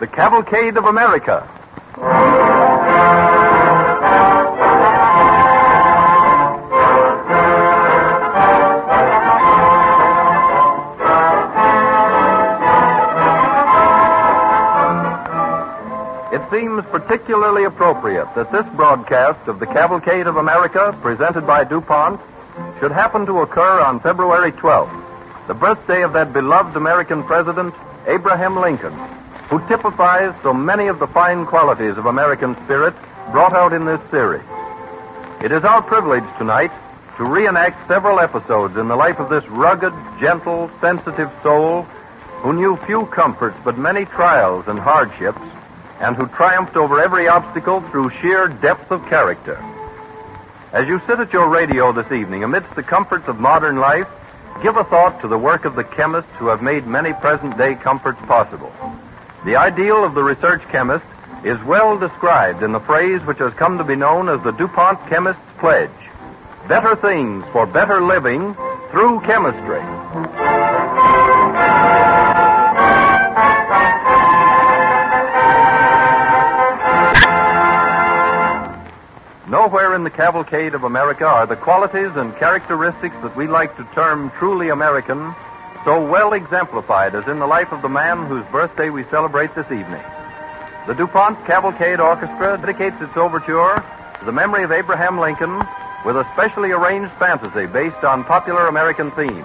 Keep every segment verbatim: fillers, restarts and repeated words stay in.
the Cavalcade of America. It seems particularly appropriate that this broadcast of the Cavalcade of America, presented by DuPont, should happen to occur on February twelfth, the birthday of that beloved American president, Abraham Lincoln, who typifies so many of the fine qualities of American spirit brought out in this series. It is our privilege tonight to reenact several episodes in the life of this rugged, gentle, sensitive soul who knew few comforts but many trials and hardships, and who triumphed over every obstacle through sheer depth of character. As you sit at your radio this evening amidst the comforts of modern life, give a thought to the work of the chemists who have made many present-day comforts possible. The ideal of the research chemist is well described in the phrase which has come to be known as the DuPont Chemist's Pledge: better things for better living through chemistry. Nowhere in the Cavalcade of America are the qualities and characteristics that we like to term truly American so well exemplified as in the life of the man whose birthday we celebrate this evening. The DuPont Cavalcade Orchestra dedicates its overture to the memory of Abraham Lincoln with a specially arranged fantasy based on popular American themes.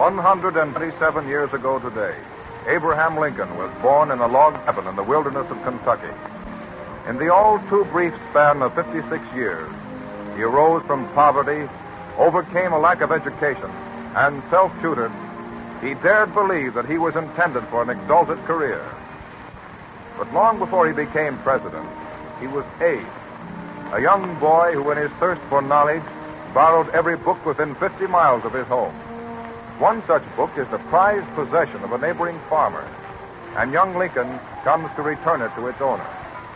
one hundred twenty-seven years ago today, Abraham Lincoln was born in a log cabin in the wilderness of Kentucky. In the all too brief span of fifty-six years, he arose from poverty, overcame a lack of education, and self-tutored. He dared believe that he was intended for an exalted career. But long before he became president, he was Abe, a young boy who, in his thirst for knowledge, borrowed every book within fifty miles of his home. One such book is the prized possession of a neighboring farmer, and young Lincoln comes to return it to its owner.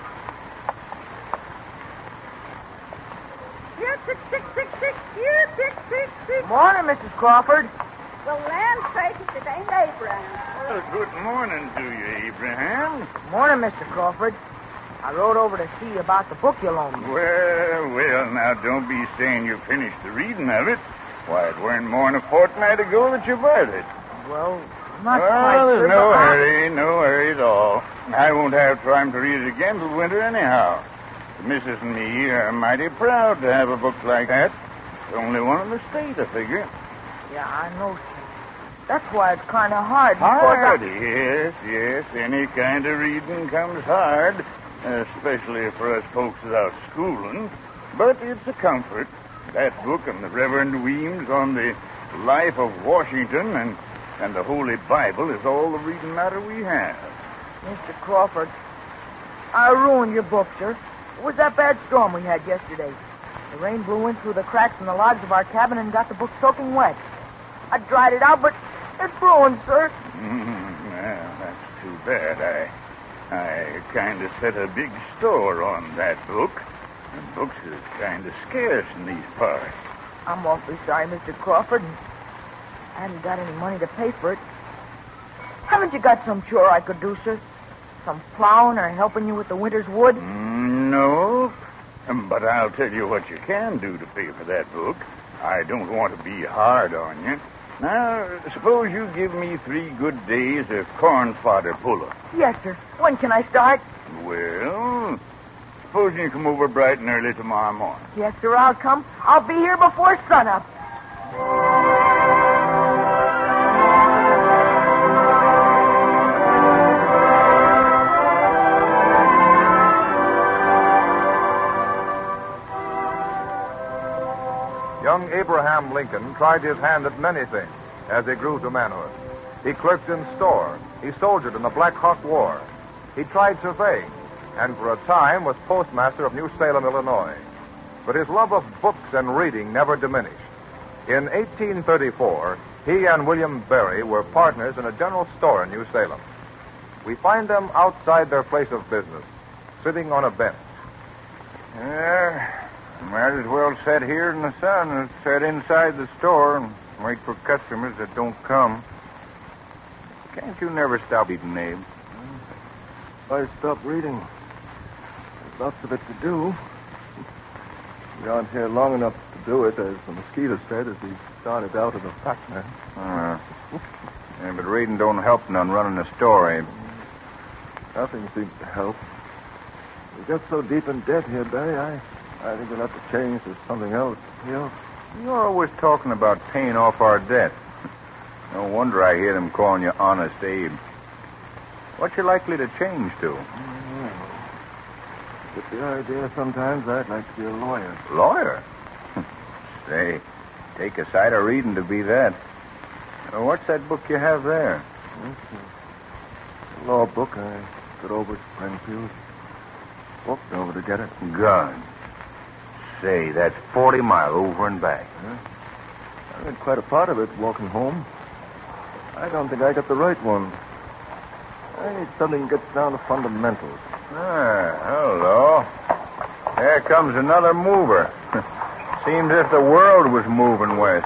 Here, tick, tick, tick, tick. Here, tick, tick, tick. Morning, Missus Crawford. The land traces, it ain't Abraham. Well, good morning to you, Abraham. Morning, Mister Crawford. I rode over to see you about the book you loaned me. Well, well, now don't be saying you finished the reading of it. Why, it weren't more than a fortnight ago that you bought it. Well, not well, quite there's sure, no but I- hurry, no hurry at all. I won't have time to read it again till winter anyhow. The missus and me are mighty proud to have a book like that. It's the only one in the state, I figure. Yeah, I know, sir. That's why it's kind of hard. Hard, because yes, yes. Any kind of reading comes hard, especially for us folks without schooling. But it's a comfort. That book and the Reverend Weems on the life of Washington and, and the Holy Bible is all the reading matter we have. I, Mister Crawford, I ruined your book, sir. It was that bad storm we had yesterday. The rain blew in through the cracks in the logs of our cabin and got the book soaking wet. I dried it out, but it's ruined, sir. Mm, well, that's too bad. I, I kind of set a big store on that book. And books is kind of scarce in these parts. I'm awfully sorry, Mister Crawford. I haven't got any money to pay for it. Haven't you got some chore I could do, sir? Some plowing or helping you with the winter's wood? Mm, no, Um, but I'll tell you what you can do to pay for that book. I don't want to be hard on you. Now, suppose you give me three good days of corn fodder puller. Yes, sir. When can I start? Well, suppose you come over bright and early tomorrow morning. Yes, sir, I'll come. I'll be here before sunup. Young Abraham Lincoln tried his hand at many things as he grew to manhood. He clerked in store. He soldiered in the Black Hawk War. He tried surveying, and for a time was postmaster of New Salem, Illinois. But his love of books and reading never diminished. In eighteen thirty-four, he and William Berry were partners in a general store in New Salem. We find them outside their place of business, sitting on a bench. Yeah, might as well sit here in the sun as sit inside the store and wait for customers that don't come. Can't you never stop eating, Abe? I stopped reading. There's lots of it to do. We aren't here long enough to do it, as the mosquito said as he started out of the factory. Uh, yeah, but reading don't help none running a store, Abe. Nothing seems to help. We got so deep in debt here, Barry, I, I think we'll have to change to something else. You know? You're always talking about paying off our debt. No wonder I hear them calling you Honest Abe. What you likely to change to? Mm-hmm. Get the idea sometimes I'd like to be a lawyer. Lawyer? Say, take a sight of reading to be that. Uh, what's that book you have there? It's a law book I got over at Springfield. Walked over to get it. Gun. Say, that's forty mile over and back. Yeah. I read quite a part of it walking home. I don't think I got the right one. I need something that gets down to fundamentals. Ah, hello. There comes another mover. Seems as if the world was moving west.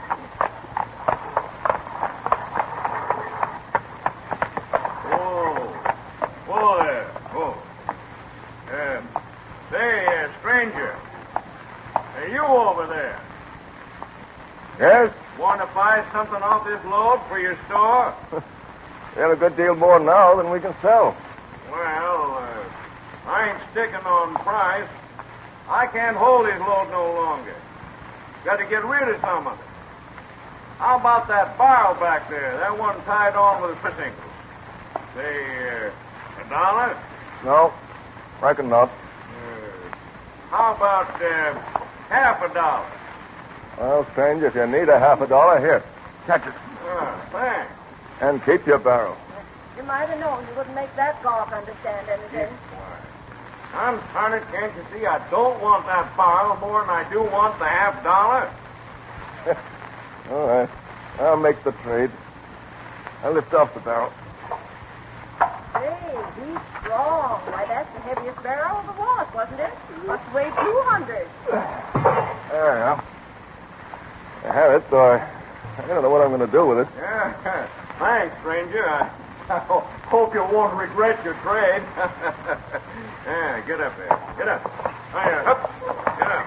Whoa. Whoa there. Whoa. Uh, say, uh, stranger. Hey, you over there. Yes? Want to buy something off this load for your store? We have a good deal more now than we can sell. Well, uh, I ain't sticking on price. I can't hold this load no longer. Got to get rid of some of it. How about that barrel back there? That one tied on with a fishing. Say, uh, a dollar? No, reckon not. Uh, how about uh, half a dollar? Well, stranger, if you need a half a dollar, here, catch it. Ah, thanks. And keep your barrel. You might have known you wouldn't make that golf understand anything. Confound it, can't you see? I don't want that barrel more than I do want the half dollar. All right. I'll make the trade. I'll lift off the barrel. Hey, he's strong. Why, that's the heaviest barrel of the lot, wasn't it? Must weigh two hundred. There you are. I have it, though I, I don't know what I'm going to do with it. Yeah, thanks, stranger. I, I hope you won't regret your trade. Yeah, get up there. Get up. Right, up. Get up.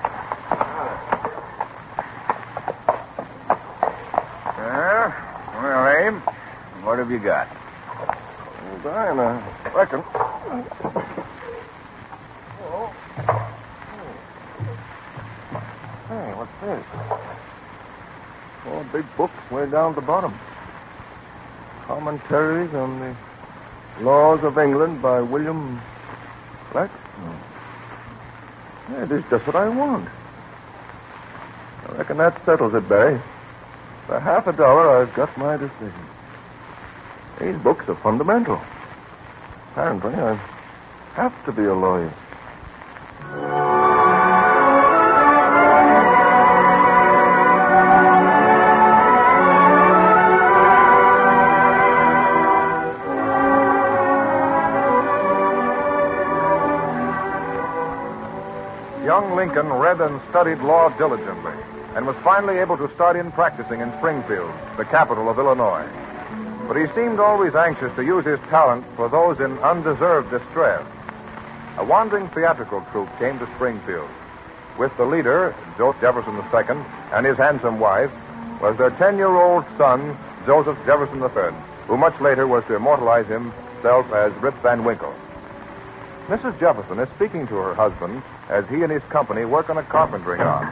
Uh, well, Abe, what have you got? Well, Brian, I reckon. Oh. Hey, what's this? Four big books way down at the bottom. Commentaries on the Laws of England by William Blackstone. Yeah, it is just what I want. I reckon that settles it, Barry. For half a dollar, I've got my decision. These books are fundamental. Apparently, I have to be a lawyer. Young Lincoln read and studied law diligently and was finally able to start in practicing in Springfield, the capital of Illinois. But he seemed always anxious to use his talent for those in undeserved distress. A wandering theatrical troupe came to Springfield. With the leader, Joseph Jefferson the Second, and his handsome wife, was their ten-year-old son, Joseph Jefferson the Third, who much later was to immortalize himself as Rip Van Winkle. Missus Jefferson is speaking to her husband as he and his company work on a carpentry yard.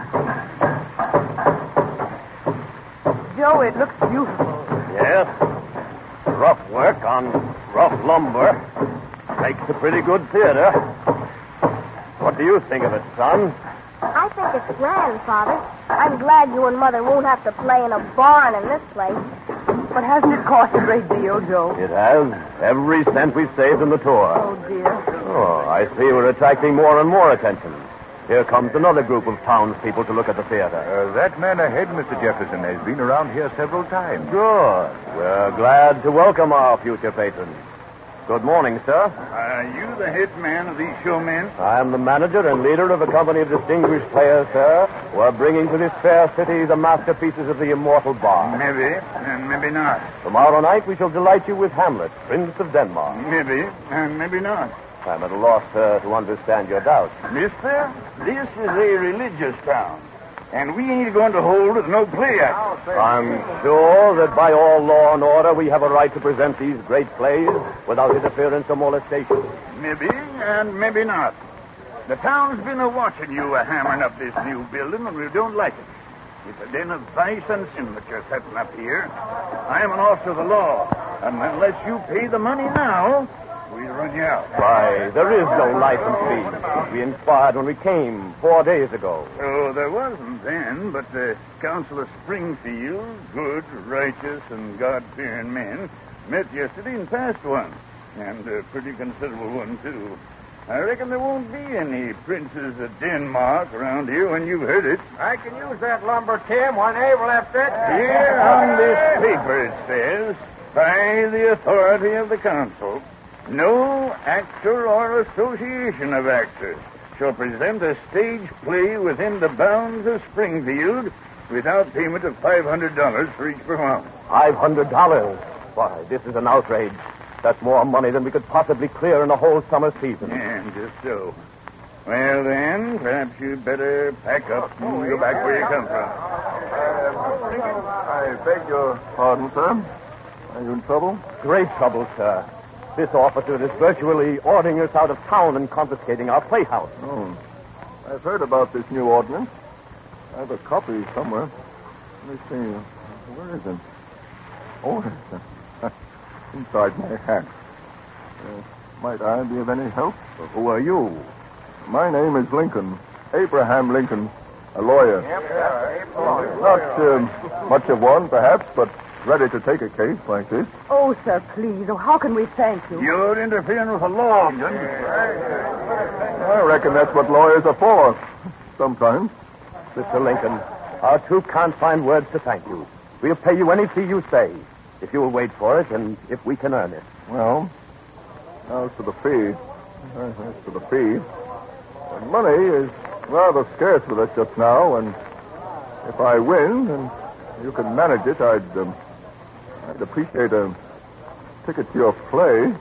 Joe, it looks beautiful. Yes. Rough work on rough lumber. Makes a pretty good theater. What do you think of it, son? I think it's grand, Father. I'm glad you and Mother won't have to play in a barn in this place. But hasn't it cost a great deal, Joe? It has. Every cent we've saved in the tour. Oh, dear. Oh, I see we're attracting more and more attention. Here comes another group of townspeople to look at the theater. Uh, that man ahead, Mister Jefferson, has been around here several times. Good. We're glad to welcome our future patrons. Good morning, sir. Are you the head man of these showmen? I am the manager and leader of a company of distinguished players, sir, who are bringing to this fair city the masterpieces of the immortal Bard. Maybe, and maybe not. Tomorrow night we shall delight you with Hamlet, Prince of Denmark. Maybe, and maybe not. I'm at a loss, sir, to understand your doubts. Mister, this is a religious town, and we ain't going to hold no play act. I'm sure that by all law and order we have a right to present these great plays without interference or molestation. Maybe, and maybe not. The town's been a-watching you a-hammering up this new building, and we don't like it. It's a den of vice and sin that you're setting up here. I am an officer of the law, and unless you pay the money now, we'll run you out. Why, there is no license fee. We inquired when we came four days ago. Oh, there wasn't then, but the Council of Springfield, good, righteous, and God-fearing men, met yesterday and passed one. And a pretty considerable one, too. I reckon there won't be any princes of Denmark around here when you've heard it. I can use that lumber, Tim, when Abe left it. Here on this paper it says, by the authority of the council, no actor or association of actors shall present a stage play within the bounds of Springfield without payment of five hundred dollars for each performance. Five hundred dollars? Why, this is an outrage. That's more money than we could possibly clear in a whole summer season. And just so. Well, then, perhaps you'd better pack up and go back where you come from. I beg your pardon, sir. Are you in trouble? Great trouble, sir. This officer is virtually ordering us out of town and confiscating our playhouse. Oh. I've heard about this new ordinance. I have a copy somewhere. Let me see. Where is it? Oh, it's inside my hat. Uh, might I be of any help? Well, who are you? My name is Lincoln. Abraham Lincoln, a lawyer. Not um, much of one, perhaps, but ready to take a case like this. Oh, sir, please. Oh, how can we thank you? You're interfering with the law, I reckon that's what lawyers are for. Sometimes. Mister Lincoln, our two can't find words to thank you. We'll pay you any fee you say, if you'll wait for it and if we can earn it. Well, as for the fee, as for the fee, money is rather scarce with us just now, and if I win and you can manage it, I'd, um, I'd appreciate a ticket to your play.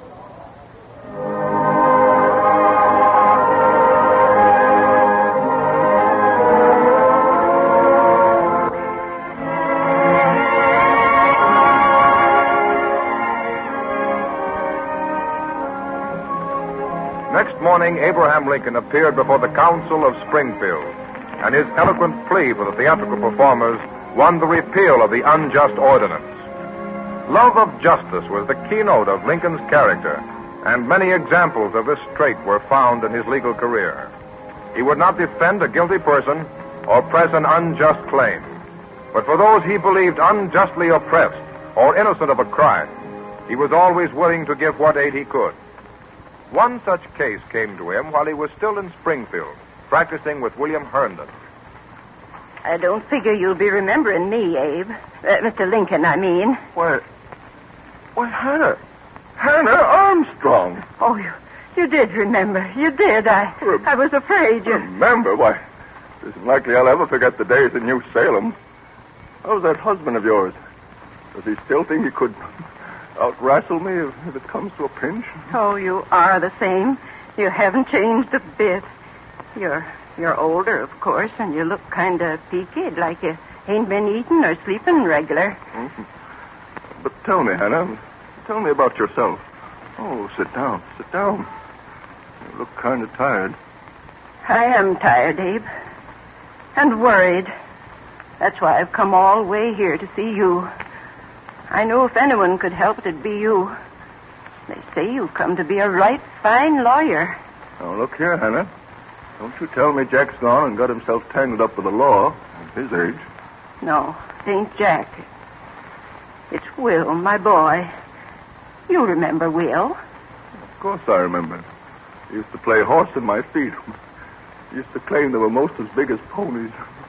Next morning, Abraham Lincoln appeared before the Council of Springfield, and his eloquent plea for the theatrical performers won the repeal of the unjust ordinance. Love of justice was the keynote of Lincoln's character, and many examples of this trait were found in his legal career. He would not defend a guilty person or press an unjust claim, but for those he believed unjustly oppressed or innocent of a crime, he was always willing to give what aid he could. One such case came to him while he was still in Springfield, practicing with William Herndon. I don't figure you'll be remembering me, Abe. Uh, Mister Lincoln, I mean. Why, why, Hannah. Hannah Armstrong. Oh, you you did remember. You did. I Rem- I was afraid you... Remember? Why, it isn't likely I'll ever forget the days in New Salem. How's that husband of yours? Does he still think he could out-wrestle me if, if it comes to a pinch? Oh, you are the same. You haven't changed a bit. You're you're older, of course, and you look kind of peaked, like you ain't been eating or sleeping regular. Mm-hmm. But tell me, Hannah, tell me about yourself. Oh, sit down, sit down. You look kind of tired. I am tired, Abe. And worried. That's why I've come all the way here to see you. I know if anyone could help it, it'd be you. They say you've come to be a right fine lawyer. Now, look here, Hannah. Don't you tell me Jack's gone and got himself tangled up with the law at his age. No, it ain't Jack. It's Will, my boy. You remember Will. Of course I remember. He used to play horse in my feet. He used to claim they were most as big as ponies.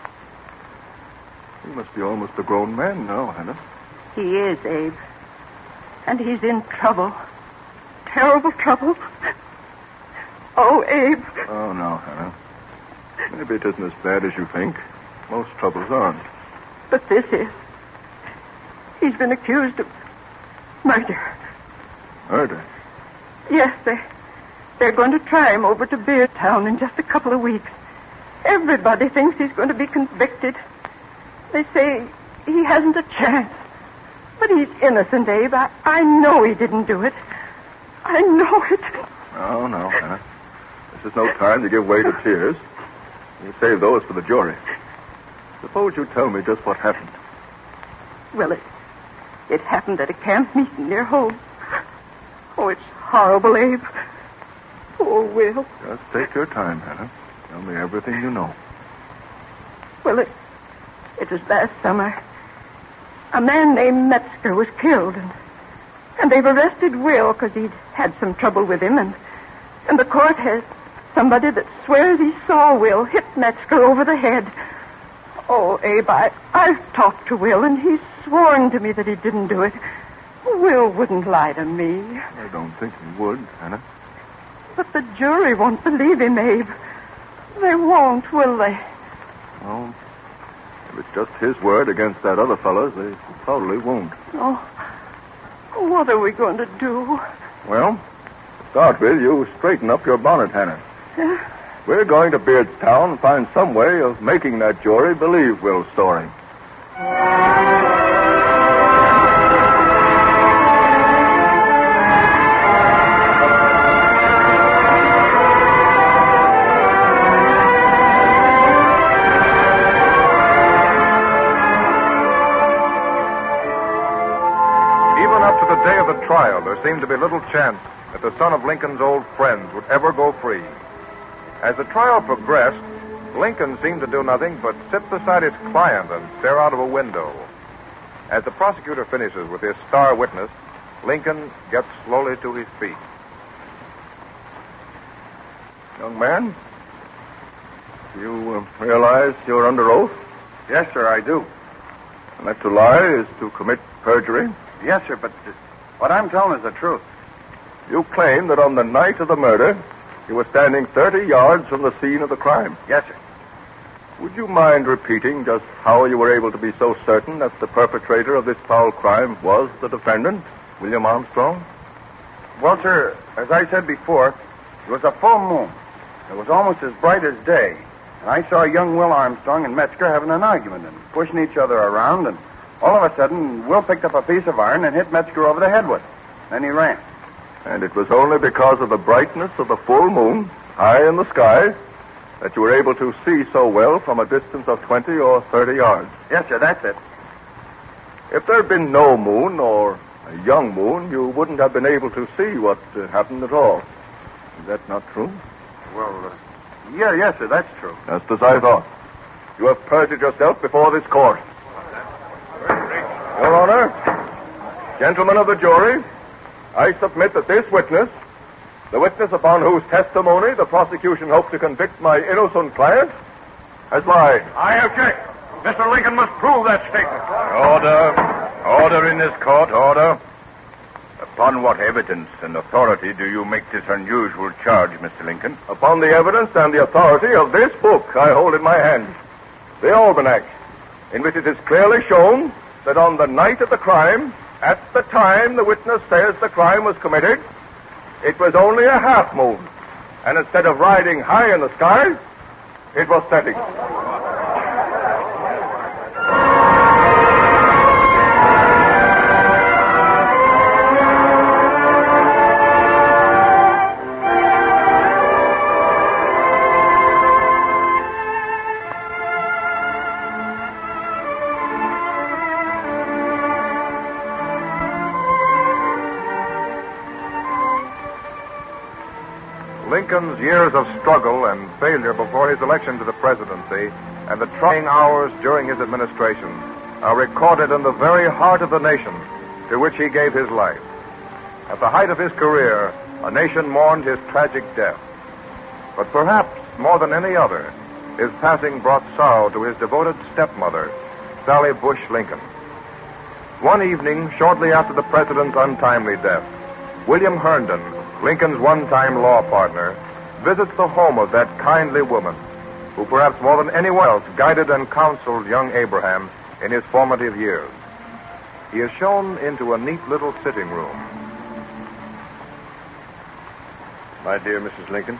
He must be almost a grown man now, Hannah. He is, Abe. And he's in trouble. Terrible trouble. Oh, Abe. Oh, no, Hannah. Maybe it isn't as bad as you think. Most troubles aren't. But this is. He's been accused of murder. Murder? Yes, they, they're going to try him over to Beertown in just a couple of weeks. Everybody thinks he's going to be convicted. They say he hasn't a chance. But he's innocent, Abe. I, I know he didn't do it. I know it. Oh, no, Hannah. This is no time to give way to tears. You save those for the jury. Suppose you tell me just what happened. Well, it, it happened at a camp meeting near home. Oh, it's horrible, Abe. Poor Will. Just take your time, Hannah. Tell me everything you know. Well, it, it was last summer. A man named Metzger was killed, and, and they've arrested Will because he'd had some trouble with him, and, and the court has somebody that swears he saw Will hit Metzger over the head. Oh, Abe, I, I've talked to Will, and he's sworn to me that he didn't do it. Will wouldn't lie to me. I don't think he would, Hannah. But the jury won't believe him, Abe. They won't, will they? Well, if it's just his word against that other fellow's, they probably won't. Oh, what are we going to do? Well, to start with, you straighten up your bonnet, Hannah. Yeah? We're going to Beardstown and find some way of making that jury believe Will's story. trial, there seemed to be little chance that the son of Lincoln's old friends would ever go free. As the trial progressed, Lincoln seemed to do nothing but sit beside his client and stare out of a window. As the prosecutor finishes with his star witness, Lincoln gets slowly to his feet. Young man, you uh, realize you're under oath? Yes, sir, I do. And that to lie is to commit perjury? Yes, sir, but uh, what I'm telling is the truth. You claim that on the night of the murder, you were standing thirty yards from the scene of the crime. Yes, sir. Would you mind repeating just how you were able to be so certain that the perpetrator of this foul crime was the defendant, William Armstrong? Well, sir, as I said before, it was a full moon. It was almost as bright as day. And I saw young Will Armstrong and Metzger having an argument and pushing each other around, and all of a sudden, Will picked up a piece of iron and hit Metzger over the head with it. Then he ran. And it was only because of the brightness of the full moon, high in the sky, that you were able to see so well from a distance of twenty or thirty yards. Yes, sir, that's it. If there had been no moon or a young moon, you wouldn't have been able to see what uh, happened at all. Is that not true? Well, uh, yeah, yes, sir, that's true. Just as I thought. You have perjured yourself before this court. Your Honor, gentlemen of the jury, I submit that this witness, the witness upon whose testimony the prosecution hoped to convict my innocent client, has lied. I object. Mister Lincoln must prove that statement. Order. Order in this court, order. Upon what evidence and authority do you make this unusual charge, Mister Lincoln? Upon the evidence and the authority of this book I hold in my hand, the Almanac, in which it is clearly shown that on the night of the crime, at the time the witness says the crime was committed, it was only a half moon, and instead of riding high in the sky, it was setting. Lincoln's years of struggle and failure before his election to the presidency and the trying hours during his administration are recorded in the very heart of the nation to which he gave his life. At the height of his career, a nation mourned his tragic death. But perhaps more than any other, his passing brought sorrow to his devoted stepmother, Sally Bush Lincoln. One evening, shortly after the president's untimely death, William Herndon, Lincoln's one-time law partner, visits the home of that kindly woman who perhaps more than anyone else guided and counseled young Abraham in his formative years. He is shown into a neat little sitting room. My dear Missus Lincoln,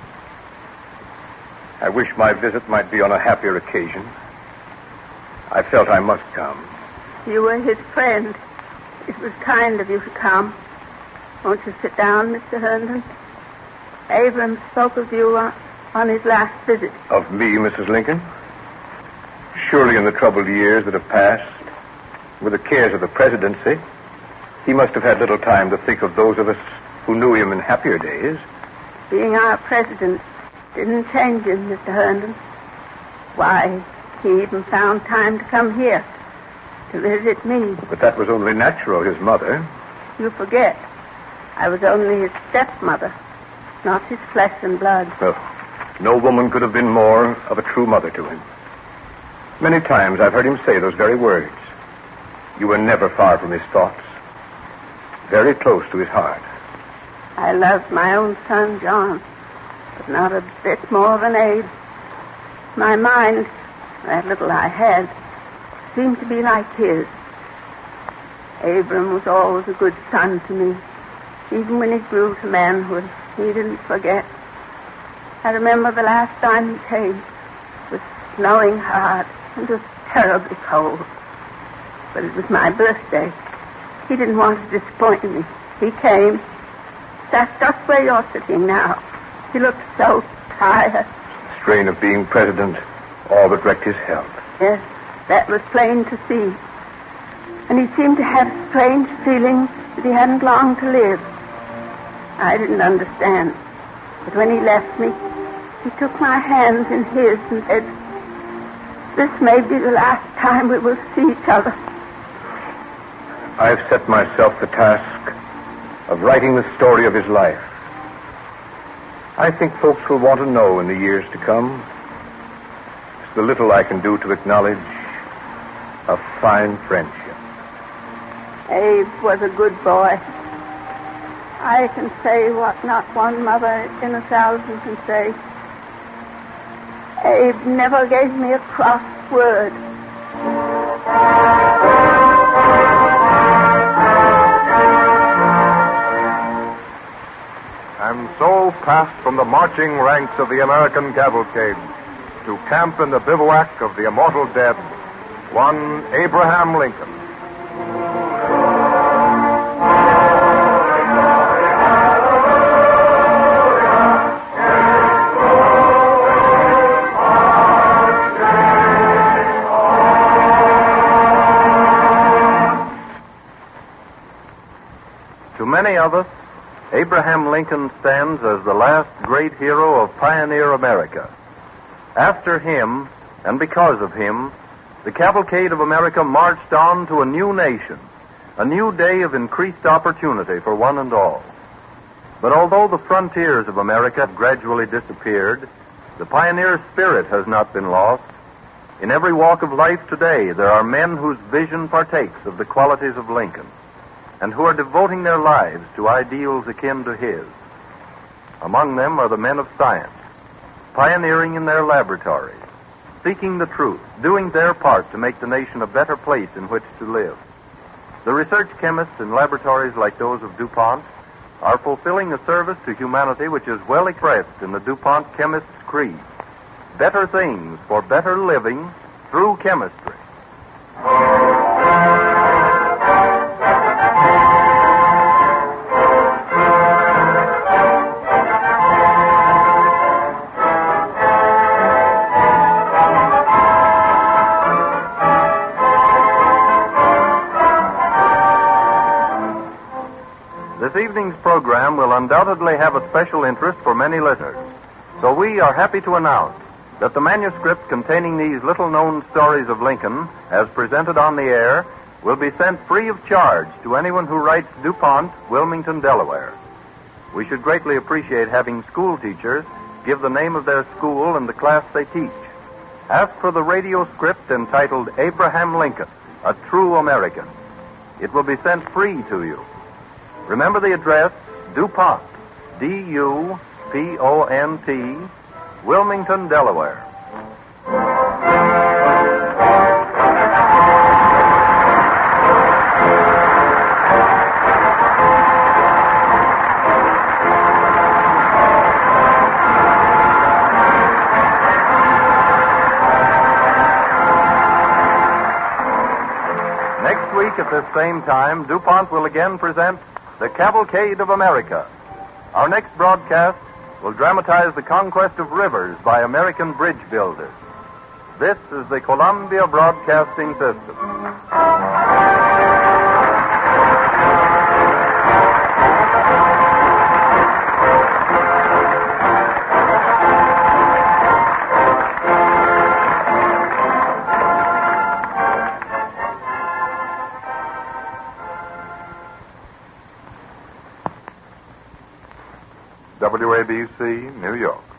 I wish my visit might be on a happier occasion. I felt I must come. You were his friend. It was kind of you to come. Won't you sit down, Mister Herndon? Abraham spoke of you on, on his last visit. Of me, Missus Lincoln? Surely in the troubled years that have passed, with the cares of the presidency, he must have had little time to think of those of us who knew him in happier days. Being our president didn't change him, Mister Herndon. Why, he even found time to come here to visit me. But that was only natural, his mother. You forget. I was only his stepmother, not his flesh and blood. Well, no woman could have been more of a true mother to him. Many times I've heard him say those very words. You were never far from his thoughts, very close to his heart. I loved my own son, John, but not a bit more than Abe. My mind, that little I had, seemed to be like his. Abram was always a good son to me. Even when he grew to manhood, he didn't forget. I remember the last time he came. It was snowing hard and just terribly cold. But it was my birthday. He didn't want to disappoint me. He came, sat just where you're sitting now. He looked so tired. The strain of being president all but wrecked his health. Yes, that was plain to see. And he seemed to have strange feelings that he hadn't long to live. I didn't understand. But when he left me, he took my hands in his and said, "This may be the last time we will see each other." I've set myself the task of writing the story of his life. I think folks will want to know in the years to come. It's the little I can do to acknowledge a fine friendship. Abe was a good boy. I can say what not one mother in a thousand can say. Abe never gave me a cross word. And so passed from the marching ranks of the American cavalcade to camp in the bivouac of the immortal dead, one Abraham Lincoln. To many of us, Abraham Lincoln stands as the last great hero of pioneer America. After him, and because of him, the cavalcade of America marched on to a new nation, a new day of increased opportunity for one and all. But although the frontiers of America have gradually disappeared, the pioneer spirit has not been lost. In every walk of life today, there are men whose vision partakes of the qualities of Lincoln, and who are devoting their lives to ideals akin to his. Among them are the men of science, pioneering in their laboratories, seeking the truth, doing their part to make the nation a better place in which to live. The research chemists in laboratories like those of DuPont are fulfilling a service to humanity which is well expressed in the DuPont chemist's creed: better things for better living through chemistry. This evening's program will undoubtedly have a special interest for many listeners, so we are happy to announce that the manuscript containing these little-known stories of Lincoln, as presented on the air, will be sent free of charge to anyone who writes DuPont, Wilmington, Delaware. We should greatly appreciate having school teachers give the name of their school and the class they teach. Ask for the radio script entitled Abraham Lincoln, a True American. It will be sent free to you. Remember the address, DuPont, D U P O N T, Wilmington, Delaware. Next week at this same time, DuPont will again present The Cavalcade of America. Our next broadcast will dramatize the conquest of rivers by American bridge builders. This is the Columbia Broadcasting System. W A B C, New York.